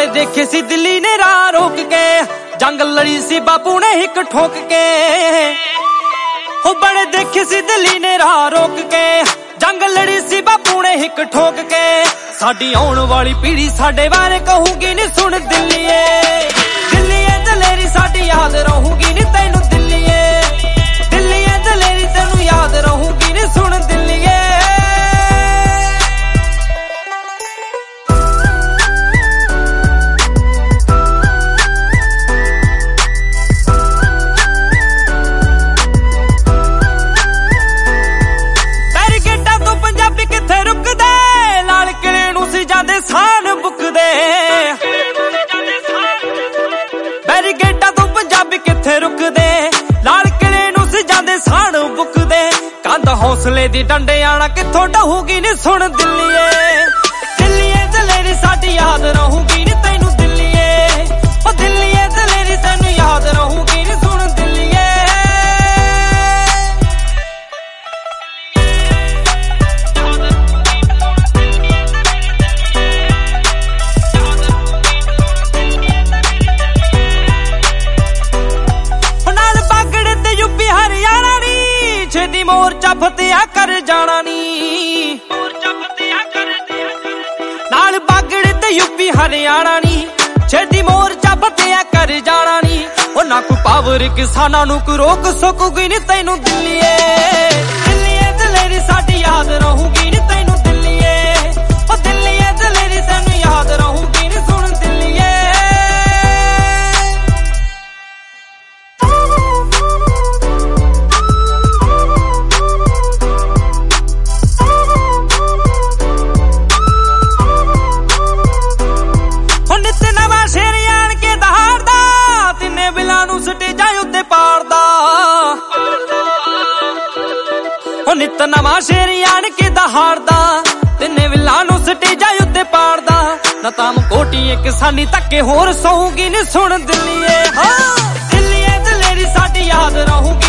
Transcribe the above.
बड़े देखे सी दिल्ली ने राह रोक के, जंग लड़ी सी बापू ने हिक ठोक के। हो बड़े देखे सी दिल्ली ने राह रोक के, जंग लड़ी सी बापू ने हिक ठोक के। साडी आउण वाली पीढ़ी साडे बारे कहूगी नी सुन दिल्लीए, दिल्लीए दलेरी साडी याद रहूगी नी तैनू दिल्लीए, दिल्लीए दलेरी तैनू याद रहूगी नी सुन दिल्लीए। ਸਾਨ ਬੁੱਕਦੇ ਬੈਰੀਗੇਟਾਂ ਤੋਂ ਪੰਜਾਬੀ ਕਿੱਥੇ ਰੁਕਦੇ, ਲਾਲ ਕਿਲੇ ਨੂੰ ਸਜਾਂਦੇ ਸਾਨ ਬੁੱਕਦੇ। ਕੰਧ ਹੌਸਲੇ ਦੀ ਡੰਡੇ ਆਣਾ ਕਿੱਥੋਂ ਢਹੂਗੀ ਨੀ ਸੁਣ ਦਿੱਲੀਏ, ਦਿੱਲੀਏ ਦਲੇਰੀ ਸਾਡੀ ਯਾਦ ਰਹੂਗੀ ਨੀ ਤੈਨੂੰ ਦਿੱਲੀਏ, ਉਹ ਦਿੱਲੀਏ ਦਲੇਰੀ ਤੈਨੂੰ ਯਾਦ ਰਹੂਗੀ ਨੀ ਸੁਣ ਦਿੱਲੀਏ। ਛੇਤੀ ਮੋਰਚਾ ਫਤਿਆ ਕਰ ਜਾਣਾ ਨੀ, ਨਾਲ ਬਾਗੜ ਤੇ ਯੂਪੀ ਹਰਿਆਣਾ ਨੀ, ਛੇਤੀ ਮੋਰਚਾ ਫਤਿਆ ਕਰ ਜਾਣਾ ਨੀ। ਉਹ ਨਾ ਕੋਈ ਪਾਵਰ ਕਿਸਾਨਾਂ ਨੂੰ ਕੋਈ ਰੋਕ ਸਕੂਗੀ ਨੀ ਤੈਨੂੰ ਦਿੱਲੀਏ, ਦਿੱਲੀਏ ਦਲੇਰੀ ਸਾਡੀ ਯਾਦ ਰਹੂਗੀ ਨੀ ਤੈਨੂੰ ਦਿੱਲੀਏ, ਉਹ ਦਿੱਲੀਏ ਦਲੇਰੀ ਤੈਨੂੰ ਯਾਦ ਰਹੂਗੀ ਨੀ ਸੁਣ ਦਿੱਲੀਏ। ਨਿੱਤ ਨਵਾਂ ਸ਼ੇਰ ਆਣ ਕੇ ਦਹਾੜਦਾ, ਤਿੰਨੇ ਵਿਲਾਂ ਨੂੰ ਸਟੇਜਾਂ ਉੱਤੇ ਪਾੜਦਾ। ਨਾ ਤਾਮ ਕੋਟੀਏ ਕਿਸਾਨੀ ਧੱਕੇ ਹੋਰ ਸੌਂਗੀ ਨੀ ਸੁਣ ਦਿੱਲੀਏ, ਹਾਂ ਦਿੱਲੀਏ ਦਲੇਰੀ ਸਾਡੀ ਯਾਦ ਰਹੂ।